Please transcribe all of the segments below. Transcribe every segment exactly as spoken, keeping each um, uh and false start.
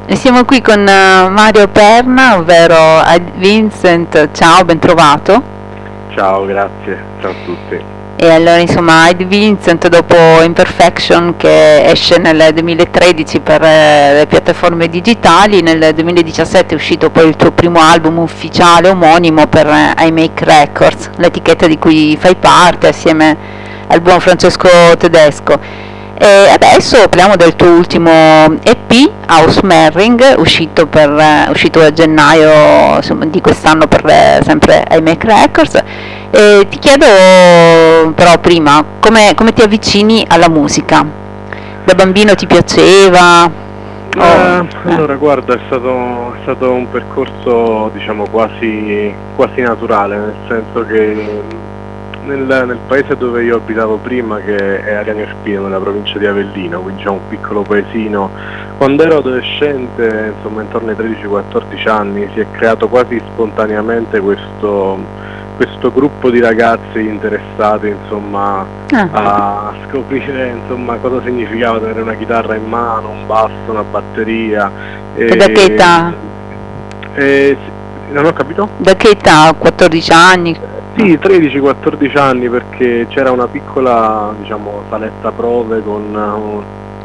E siamo qui con eh, Mario Perna, ovvero Ed Vincent. Ciao, ben trovato. Ciao, grazie, ciao a tutti. E allora insomma Ed Vincent, dopo Imperfection che esce nel duemilatredici per eh, le piattaforme digitali, nel duemiladiciassette è uscito poi il tuo primo album ufficiale omonimo per eh, iMake Records, l'etichetta di cui fai parte assieme al buon Francesco Tedesco. E adesso parliamo del tuo ultimo E P, House Marring, uscito, per, eh, uscito a gennaio insomma, di quest'anno per eh, sempre iMake Records. E ti chiedo però prima, come, come ti avvicini alla musica? Da bambino ti piaceva? Eh, Oh, allora, guarda, è stato, è stato un percorso, diciamo, quasi, quasi naturale, nel senso che nel, nel paese dove io abitavo prima, che è Ariano Irpino, nella provincia di Avellino, quindi diciamo un piccolo paesino, quando ero adolescente, insomma intorno ai tredici quattordici anni, si è creato quasi spontaneamente questo, questo gruppo di ragazzi interessati, insomma, Ah. a scoprire, insomma, cosa significava avere una chitarra in mano, un basso, una batteria. E da che età? E, sì, non ho capito? Da che età? quattordici anni? Sì, tredici quattordici anni, perché c'era una piccola, diciamo, saletta prove con un...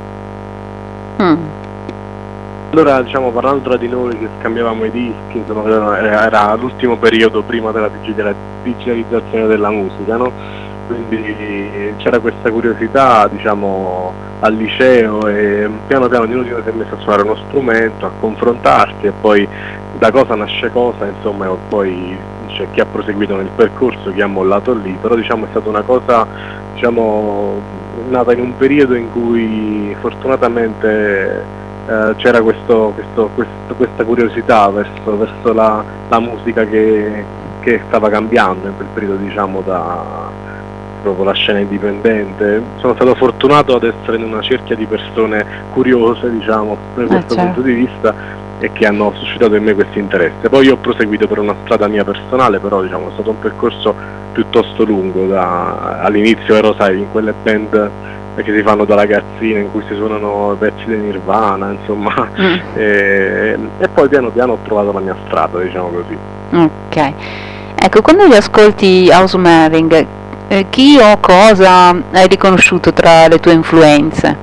Mm. Allora, diciamo, parlando tra di noi che scambiavamo i dischi, insomma, era, era l'ultimo periodo prima della digitale- digitalizzazione della musica, no? Quindi c'era questa curiosità, diciamo, al liceo, e piano piano ognuno di noi si è messo a suonare uno strumento, a confrontarsi, e poi da cosa nasce cosa, insomma, e poi c'è chi ha proseguito nel percorso, chi ha mollato lì, però diciamo è stata una cosa, diciamo, nata in un periodo in cui fortunatamente eh, c'era questo, questo, questo, questa curiosità verso, verso la, la musica che, che stava cambiando in quel periodo, diciamo, da proprio la scena indipendente. Sono stato fortunato ad essere in una cerchia di persone curiose, diciamo, da questo certo. punto di vista, e che hanno suscitato in me questo interesse. Poi io ho proseguito per una strada mia personale, però diciamo è stato un percorso piuttosto lungo. Da, all'inizio ero, sai, in quelle band che si fanno da ragazzine, in cui si suonano pezzi di Nirvana, insomma, Mm. e, e poi piano piano ho trovato la mia strada, diciamo così. Ok. Ecco, quando li ascolti House Marring, eh, chi o cosa hai riconosciuto tra le tue influenze?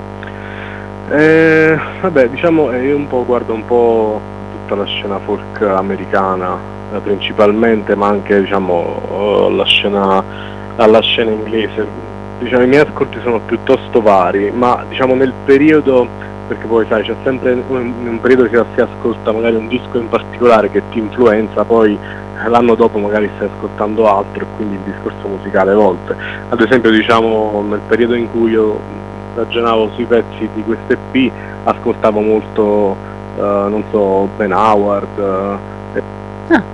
Eh, vabbè, diciamo, eh, io un po' guardo un po' tutta la scena folk americana, eh, principalmente, ma anche, diciamo, oh, la scena, alla scena inglese. Diciamo, i miei ascolti sono piuttosto vari, ma diciamo nel periodo, perché poi sai, c'è sempre un, un periodo che si ascolta magari un disco in particolare che ti influenza, poi l'anno dopo magari stai ascoltando altro, e quindi il discorso musicale evolve. Ad esempio, diciamo, nel periodo in cui io ragionavo sui pezzi di questo E P, ascoltavo molto, eh, non so, Ben Howard, eh, Ah.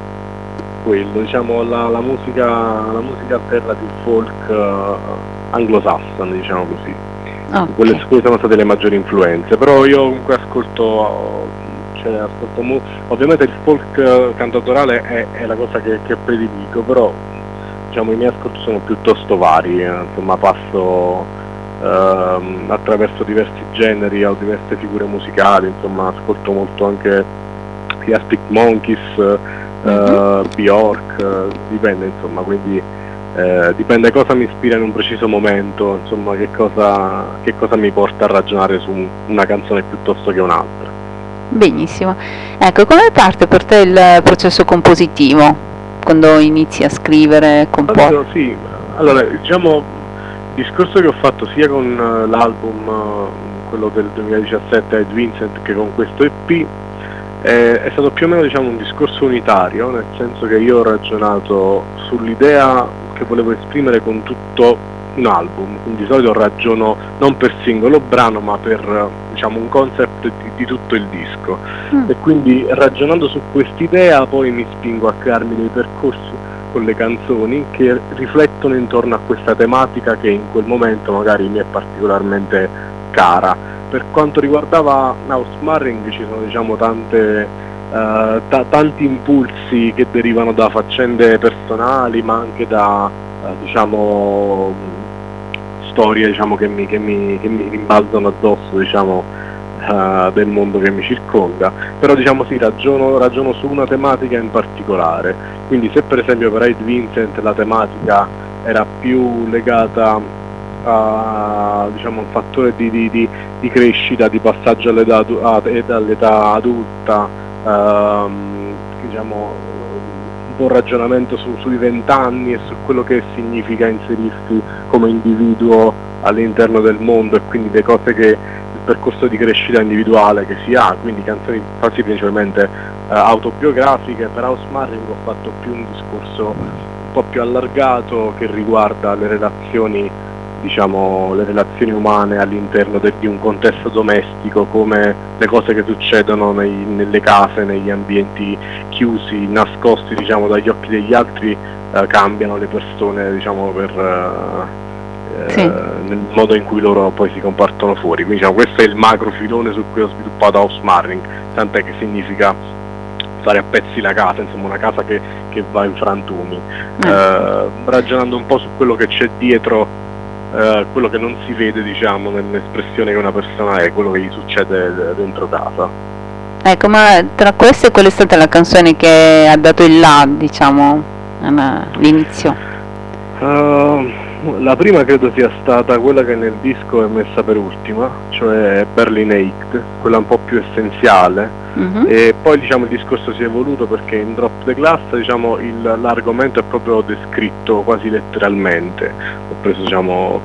quello, diciamo, la, la musica, la musica alternative folk eh, anglosassone, diciamo così. Ok. Quelle, quelle sono state le maggiori influenze, però io comunque ascolto, cioè, ascolto mu- ovviamente il folk eh, cantautorale è, è la cosa che, che prediligo, però diciamo i miei ascolti sono piuttosto vari, eh, insomma passo ehm, attraverso diversi generi o diverse figure musicali, insomma ascolto molto anche gli Arctic Monkeys, eh, Mhm. Bjork, eh, dipende, insomma, quindi eh, dipende cosa mi ispira in un preciso momento, insomma, che cosa, che cosa mi porta a ragionare su un- una canzone piuttosto che un'altra. Benissimo. Ecco, come parte per te il processo compositivo quando inizi a scrivere, comporre? Allora, sì, allora diciamo il discorso che ho fatto sia con eh, l'album, eh, quello del duemiladiciassette, Ed Vincent, che con questo E P, eh, è stato più o meno, diciamo, un discorso unitario, nel senso che io ho ragionato sull'idea che volevo esprimere con tutto un album, quindi di solito ragiono non per singolo brano ma per, eh, diciamo, un concept di, di tutto il disco, Mm. e quindi ragionando su quest'idea poi mi spingo a crearmi dei percorsi con le canzoni che riflettono intorno a questa tematica che in quel momento magari mi è particolarmente cara. Per quanto riguardava House Marring ci sono, diciamo, tante, eh, ta- tanti impulsi che derivano da faccende personali, ma anche da eh, diciamo storie, diciamo, che mi, che mi, che mi rimbalzano addosso, diciamo, uh, del mondo che mi circonda, però diciamo sì, ragiono, ragiono su una tematica in particolare, quindi se per esempio per Hyde Vincent la tematica era più legata a, diciamo, un fattore di, di, di, di crescita, di passaggio all'età, all'età adulta, ehm, diciamo un po' un ragionamento su, sui vent'anni e su quello che significa inserirsi come individuo all'interno del mondo e quindi le cose che, il percorso di crescita individuale che si ha, quindi canzoni quasi principalmente eh, autobiografiche. Per Housemarling ho fatto più un discorso un po' più allargato che riguarda le relazioni, diciamo, le relazioni umane all'interno de- di un contesto domestico, come le cose che succedono nei, nelle case, negli ambienti chiusi, nascosti, diciamo, dagli occhi degli altri, eh, cambiano le persone, diciamo, per, eh, sì. nel modo in cui loro poi si comportano fuori. Quindi diciamo, questo è il macro filone su cui ho sviluppato Housemarling, tant'è che significa fare a pezzi la casa, insomma una casa che, che va in frantumi, mm. eh, ragionando un po' su quello che c'è dietro, Uh, quello che non si vede, diciamo, nell'espressione che una persona è, quello che gli succede dentro casa. Ecco, ma tra queste qual è stata la canzone che ha dato il là, diciamo, all'inizio? Uh, la prima credo sia stata quella che nel disco è messa per ultima, cioè Berlin Eight, quella un po' più essenziale. Mm-hmm. E poi diciamo il discorso si è evoluto perché in Drop the Glass, diciamo, l'argomento è proprio descritto quasi letteralmente. Ho preso, diciamo,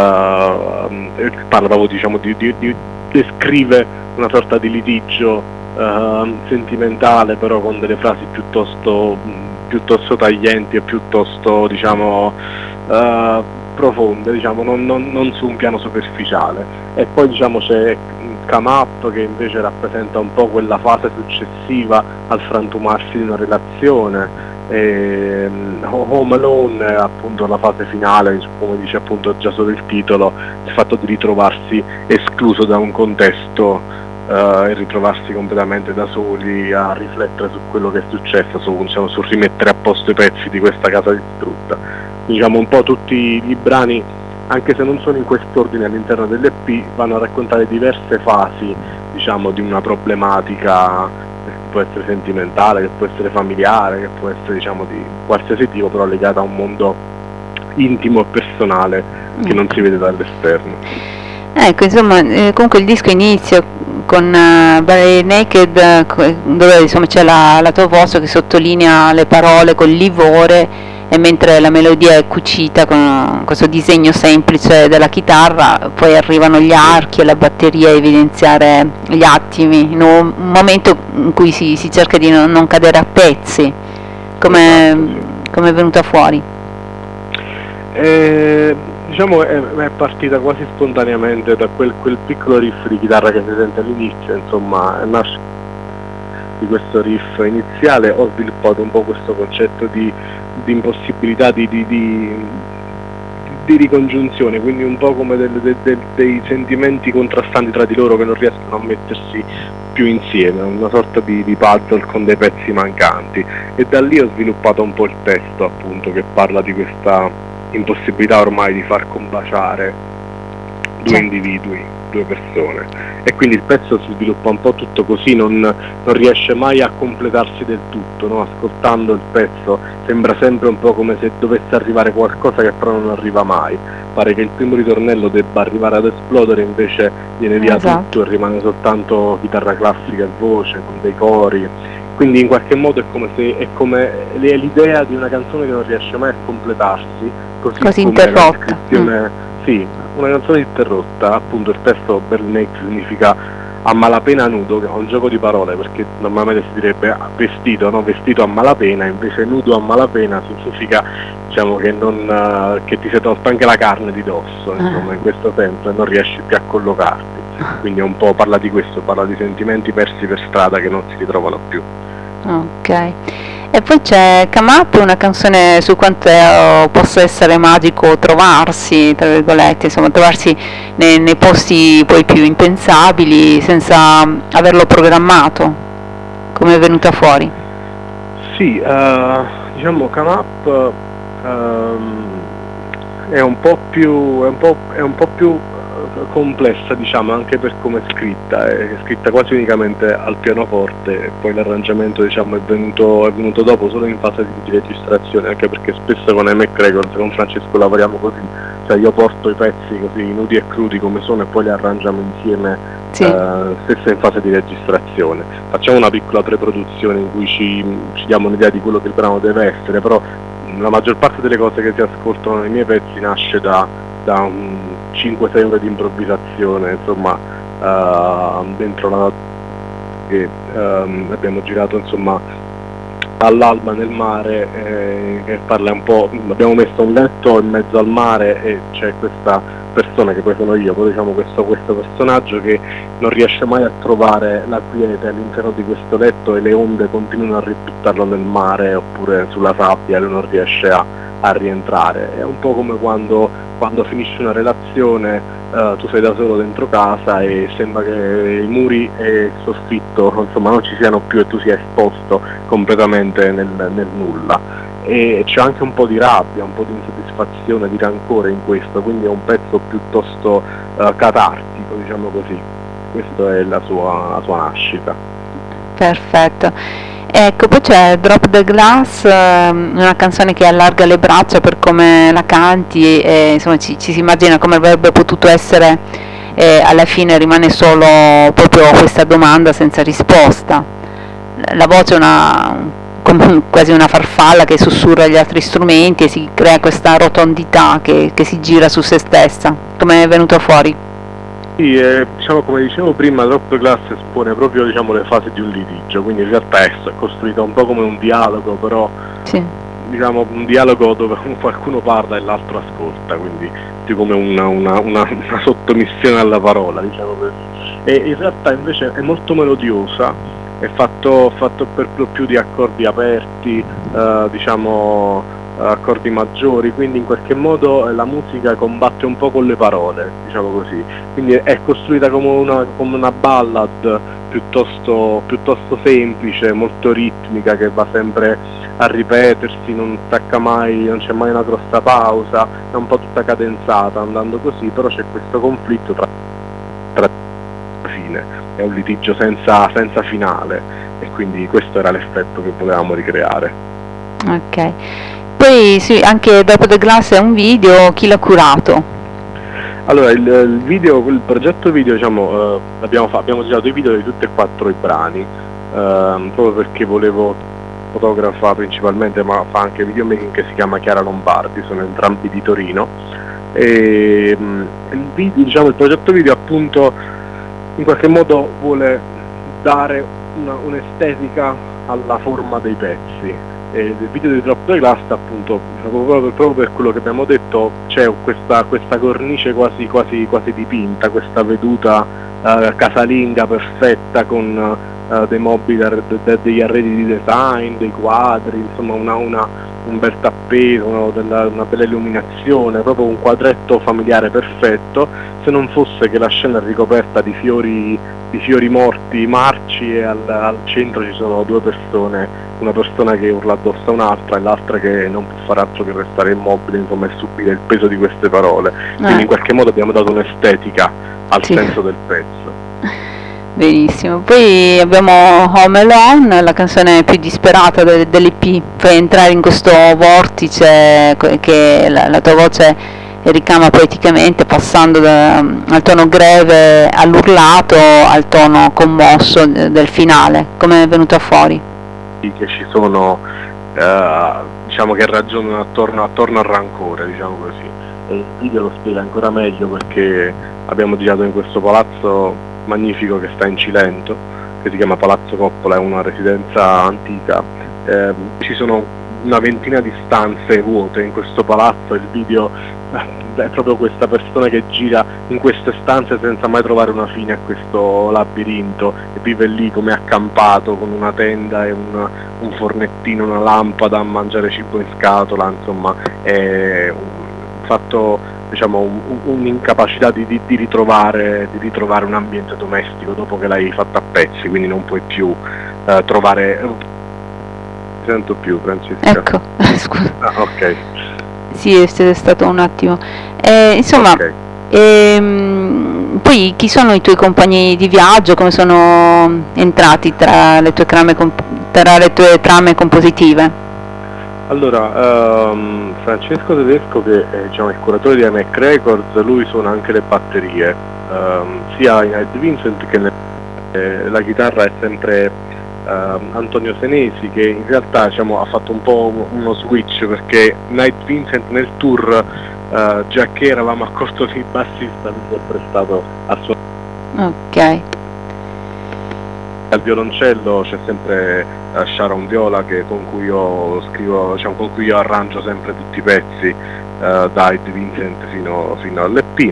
uh, parlavo, diciamo, di, di, di descrive una sorta di litigio uh, sentimentale, però con delle frasi piuttosto piuttosto taglienti e piuttosto, diciamo, uh, profonde, diciamo, non, non, non su un piano superficiale. E poi, diciamo, c'è Come Up, che invece rappresenta un po' quella fase successiva al frantumarsi di una relazione, e Home Alone è appunto la fase finale, come dice appunto già solo il titolo, il fatto di ritrovarsi escluso da un contesto uh, e ritrovarsi completamente da soli a riflettere su quello che è successo, su, diciamo, su rimettere a posto i pezzi di questa casa distrutta. Diciamo un po' tutti i brani, anche se non sono in quest'ordine all'interno dell'E P, vanno a raccontare diverse fasi, diciamo, di una problematica che può essere sentimentale, che può essere familiare, che può essere, diciamo, di qualsiasi tipo, però legata a un mondo intimo e personale che non si vede dall'esterno. Ecco, insomma, eh, comunque il disco inizia con uh, Bare Naked, dove insomma c'è la, la tua voce che sottolinea le parole con livore, e mentre la melodia è cucita con questo disegno semplice della chitarra, poi arrivano gli archi e la batteria a evidenziare gli attimi, in un momento in cui si, si cerca di non, non cadere a pezzi. Come esatto, sì. Come è venuta fuori? Eh, diciamo è, è partita quasi spontaneamente da quel, quel piccolo riff di chitarra che si sente all'inizio, insomma, nasce di questo riff iniziale. Ho sviluppato un po' questo concetto di, di impossibilità di, di, di, di ricongiunzione, quindi un po' come del, del, del, dei sentimenti contrastanti tra di loro che non riescono a mettersi più insieme, una sorta di, di puzzle con dei pezzi mancanti, e da lì ho sviluppato un po' il testo, appunto, che parla di questa impossibilità ormai di far combaciare due individui, due persone, e quindi il pezzo si sviluppa un po' tutto così, non, non riesce mai a completarsi del tutto, no? Ascoltando il pezzo sembra sempre un po' come se dovesse arrivare qualcosa che però non arriva mai, pare che il primo ritornello debba arrivare ad esplodere, invece viene via esatto. tutto e rimane soltanto chitarra classica e voce con dei cori, quindi in qualche modo è come se è come è l'idea di una canzone che non riesce mai a completarsi, così, così interrotta. Mm. Sì, una canzone interrotta, appunto il testo Berlin Eight significa a malapena nudo, che è un gioco di parole, perché normalmente si direbbe vestito, no? Vestito a malapena, invece nudo a malapena significa, diciamo, che, non, uh, che ti sei tolto anche la carne di dosso, insomma, in questo senso, e non riesci più a collocarti. Quindi un po' parla di questo, parla di sentimenti persi per strada che non si ritrovano più. Ok. E poi c'è Come Up, una canzone su quanto eh, possa essere magico trovarsi, tra virgolette, insomma, trovarsi nei, nei posti poi più impensabili senza averlo programmato. Come è venuta fuori? Sì, uh, diciamo Come Up um, è un po' più, è un po', è un po' più complessa, diciamo, anche per come è scritta, è scritta quasi unicamente al pianoforte, e poi l'arrangiamento, diciamo, è venuto, è venuto dopo, solo in fase di, di registrazione, anche perché spesso con Emmett Records, con Francesco lavoriamo così, cioè io porto i pezzi così nudi e crudi come sono e poi li arrangiamo insieme, sì. eh, stesso in fase di registrazione. Facciamo una piccola preproduzione in cui ci, ci diamo un'idea di quello che il brano deve essere, però la maggior parte delle cose che si ascoltano nei miei pezzi nasce da, da un cinque sei ore di improvvisazione, insomma, uh, dentro la che um, abbiamo girato, insomma, all'alba nel mare, eh, che parla un po', abbiamo messo un letto in mezzo al mare e c'è questa persona che poi sono io, poi diciamo questo, questo personaggio che non riesce mai a trovare la quiete all'interno di questo letto e le onde continuano a ributtarlo nel mare oppure sulla sabbia e lui non riesce a, a rientrare. È un po' come quando, quando finisce una relazione, uh, tu sei da solo dentro casa e sembra che i muri e il soffitto, insomma, non ci siano più e tu sia esposto completamente nel, nel nulla. E c'è anche un po' di rabbia, un po' di insoddisfazione, di rancore in questo, quindi è un pezzo piuttosto uh, catartico, diciamo così. Questa è la sua, la sua nascita. Perfetto. Ecco, poi c'è Drop the Glass, una canzone che allarga le braccia per come la canti e insomma ci, ci si immagina come avrebbe potuto essere, e alla fine rimane solo proprio questa domanda senza risposta. La voce è una come quasi una farfalla che sussurra gli altri strumenti e si crea questa rotondità che, che si gira su se stessa. Come è venuto fuori? Sì, eh, diciamo, come dicevo prima, Drop the Glass espone proprio, diciamo, le fasi di un litigio, quindi in realtà è costruita un po' come un dialogo, però sì. Diciamo un dialogo dove qualcuno parla e l'altro ascolta, quindi più come una, una, una, una sottomissione alla parola, diciamo così. E in realtà invece è molto melodiosa, è fatto, fatto per lo più di accordi aperti, eh, diciamo accordi maggiori, quindi in qualche modo la musica combatte un po' con le parole, diciamo così, quindi è costruita come una, come una ballad piuttosto, piuttosto semplice, molto ritmica, che va sempre a ripetersi, non stacca mai, non c'è mai una grossa pausa, è un po' tutta cadenzata andando così, però c'è questo conflitto tra, tra fine, è un litigio senza, senza finale, e quindi questo era l'effetto che volevamo ricreare. Ok, poi sì, anche Drop the Glass è un video, chi l'ha curato? Allora, il, il video, il progetto video, diciamo, eh, abbiamo, abbiamo girato i video di tutti e quattro i brani, eh, proprio perché volevo, fotografa principalmente, ma fa anche videomaking, che si chiama Chiara Lombardi, sono entrambi di Torino, e mh, il, video, diciamo, il progetto video appunto in qualche modo vuole dare una, un'estetica alla forma dei pezzi. E nel video di Drop the Glass, appunto, proprio, proprio per quello che abbiamo detto, c'è questa, questa cornice quasi, quasi, quasi dipinta, questa veduta uh, casalinga perfetta con uh, dei mobili, de, degli arredi di design, dei quadri, insomma una, una, un bel tappeto, una, della, una bella illuminazione, proprio un quadretto familiare perfetto, se non fosse che la scena è ricoperta di fiori, di fiori morti marci e al, al centro ci sono due persone, una persona che urla addosso a un'altra e l'altra che non può fare altro che restare immobile, insomma, e subire il peso di queste parole. Eh. Quindi in qualche modo abbiamo dato un'estetica al sì. senso del pezzo. Benissimo, poi abbiamo Home Alone, la canzone più disperata de- dell'E P, per entrare in questo vortice che la, la tua voce ricama poeticamente, passando da, al tono greve all'urlato, al tono commosso de- del finale. Come è venuta fuori? Che ci sono, eh, diciamo, che ragionano attorno, attorno al rancore, diciamo così. E il video lo spiega ancora meglio, perché abbiamo girato in questo palazzo magnifico che sta in Cilento, che si chiama Palazzo Coppola, è una residenza antica. Eh, ci sono una ventina di stanze vuote in questo palazzo, il video è proprio questa persona che gira in queste stanze senza mai trovare una fine a questo labirinto e vive lì come accampato con una tenda e un, un fornettino, una lampada, a mangiare cibo in scatola, insomma è un fatto, diciamo, un'incapacità di, di, di, ritrovare, di ritrovare un ambiente domestico dopo che l'hai fatto a pezzi, quindi non puoi più eh, trovare. Non sento più, Francesca. Ecco, scusa. Ah, ok. Sì, è stato un attimo. Eh, insomma, okay. ehm, poi chi sono i tuoi compagni di viaggio, come sono entrati tra le tue trame, tra le tue trame compositive? Allora, um, Francesco Tedesco, che è, diciamo, il curatore di iMac Records, lui suona anche le batterie, um, sia in Night Vincent che nel, eh, la chitarra è sempre uh, Antonio Senesi, che in realtà, diciamo, ha fatto un po' uno switch, perché Night Vincent nel tour, uh, già che eravamo a corto di bassista, mi si è prestato a suonare. Ok. Al violoncello c'è sempre uh, Sharon Viola, che con cui io scrivo, diciamo, con cui io arrangio sempre tutti i pezzi, uh, da Night Vincent fino, fino all'E P,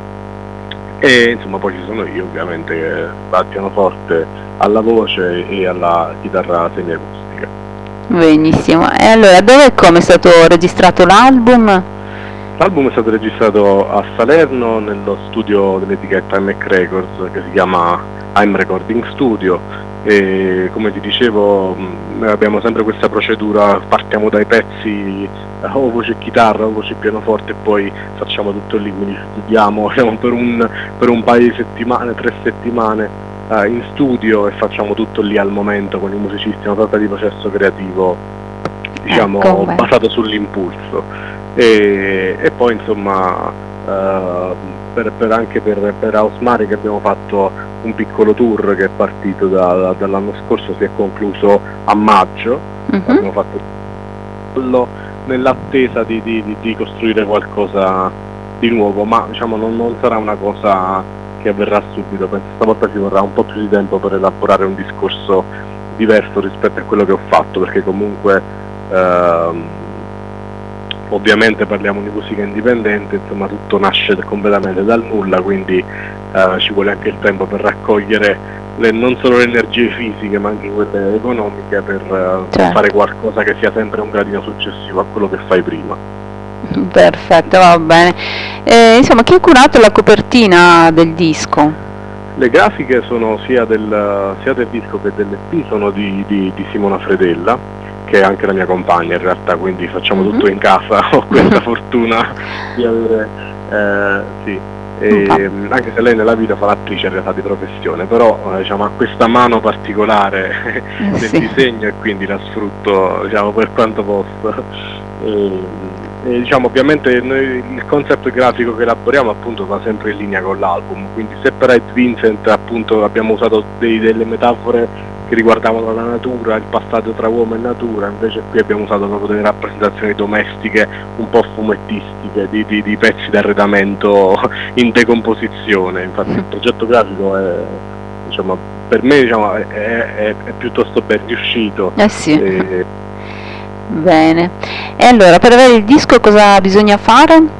e insomma poi ci sono io ovviamente, che al pianoforte, alla voce e alla chitarra semiacustica. Benissimo, e allora dove e come è stato registrato l'album? L'album è stato registrato a Salerno nello studio dell'etichetta iMac Records, che si chiama I'm Recording Studio, e come ti dicevo noi abbiamo sempre questa procedura: partiamo dai pezzi o voce chitarra o voce pianoforte e poi facciamo tutto lì, quindi studiamo diciamo, per, un, per un paio di settimane, tre settimane uh, in studio, e facciamo tutto lì al momento con i musicisti, una sorta di processo creativo, diciamo, ecco, basato sull'impulso, e, e poi insomma uh, per, per anche per, per Ausmari, che abbiamo fatto un piccolo tour che è partito da, da, dall'anno scorso, si è concluso a maggio. Uh-huh. Abbiamo fatto quello nell'attesa di, di, di, di costruire qualcosa di nuovo, ma diciamo non, non sarà una cosa che avverrà subito, penso stavolta ci vorrà un po' più di tempo per elaborare un discorso diverso rispetto a quello che ho fatto, perché comunque ehm, ovviamente parliamo di musica indipendente, insomma tutto nasce completamente dal nulla, quindi uh, ci vuole anche il tempo per raccogliere le, non solo le energie fisiche ma anche quelle economiche, per uh, certo. fare qualcosa che sia sempre un gradino successivo a quello che fai prima. Perfetto, va bene. Eh, insomma, chi ha curato la copertina del disco? Le grafiche sono sia del, sia del disco che dell'E P, sono di, di, di Simona Fredella, che è anche la mia compagna in realtà, quindi facciamo mm-hmm. tutto in casa. Ho questa fortuna di avere, eh, sì, e, mm-hmm. anche se lei nella vita fa l'attrice in realtà di professione, però eh, diciamo, ha questa mano particolare del sì. disegno, e quindi la sfrutto, diciamo, per quanto posso. E, e, diciamo, ovviamente noi, il concept grafico che elaboriamo appunto va sempre in linea con l'album, quindi se per Night Vincent appunto abbiamo usato dei, delle metafore che riguardavano la natura, il passaggio tra uomo e natura, invece qui abbiamo usato proprio delle rappresentazioni domestiche un po' fumettistiche, di, di, di pezzi d'arredamento in decomposizione. Infatti il progetto grafico è, diciamo, per me diciamo, è, è, è piuttosto ben riuscito. Eh sì. E... Bene. E allora, per avere il disco cosa bisogna fare?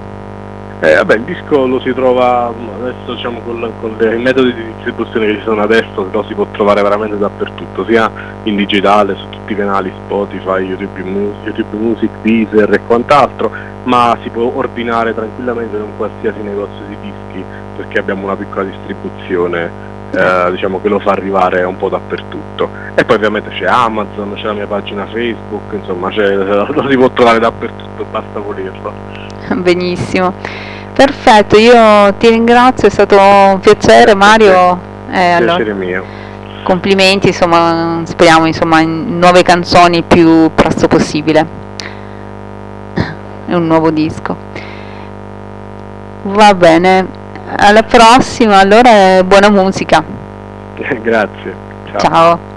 Eh, vabbè, il disco lo si trova adesso, diciamo, con, con i metodi di distribuzione che ci sono adesso, lo si può trovare veramente dappertutto, sia in digitale, su tutti i canali Spotify, YouTube Music, YouTube Music, Deezer e quant'altro, ma si può ordinare tranquillamente da un qualsiasi negozio di dischi, perché abbiamo una piccola distribuzione, eh, diciamo, che lo fa arrivare un po' dappertutto. E poi ovviamente c'è Amazon, c'è la mia pagina Facebook, insomma c'è, lo si può trovare dappertutto, basta volerlo. Benissimo, perfetto, io ti ringrazio, è stato un piacere Mario. Eh, piacere allora, mio. Complimenti, insomma, speriamo insomma in nuove canzoni il più presto possibile. È un nuovo disco. Va bene, alla prossima, allora buona musica. Grazie. Ciao. Ciao.